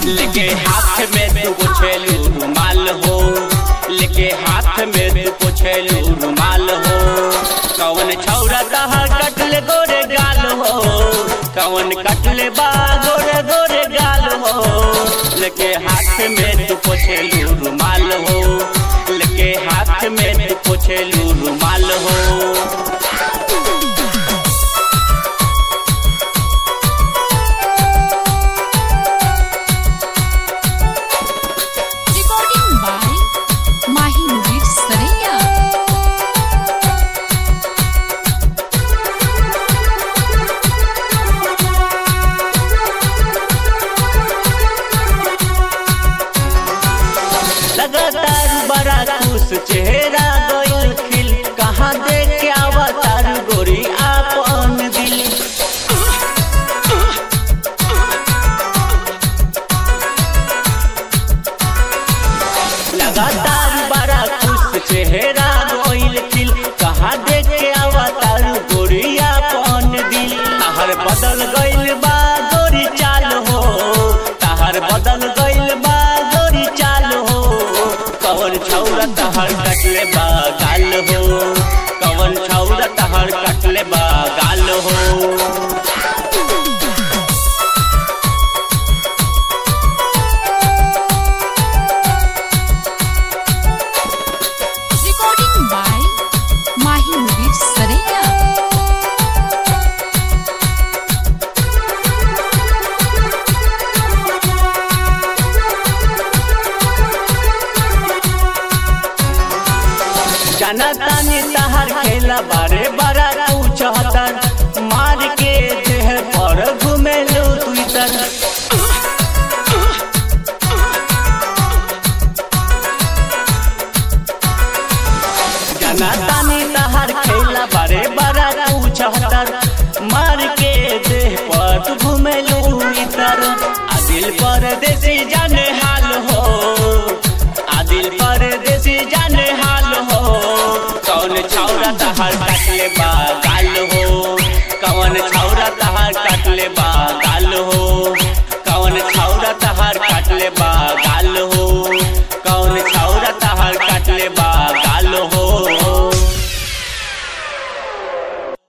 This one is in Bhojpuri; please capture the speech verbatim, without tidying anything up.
लेके हाथ में तू पोछेलू रुमाल हो, लेके हाथ में तू पोछेलू रुमाल हो। कौन छौरा तहर कटले गोरे गाल हो, कौन कटले बा गोरे गोरे गाल हो। लेके हाथ में तू पोछेलू रुमाल हो, लेके हाथ में तू पोछेलू रुमाल हो। लगातार बड़ा खुश चेहरा गइल खिल, कहाँ देख के अवतार गोरी आपन दिल। लगातार बड़ा खुश चेहरा गइल खिल, कहाँ देख के अवतार गोरी आपन दिल। तहर बदल गइल बा गोरी चाल हो, तहर बदल गइल बा गोरी चाल हो। कौन छौरा तहर कटले बा गाल हो, कौन छौरा तहर कटले बा गाल हो। जाना तानी तहर खेला बारे बड़ा तू चहतर, मार के देह पर घुमेलू तू इतर। जाना तानी तहर खेला बारे बड़ा तू चहतर,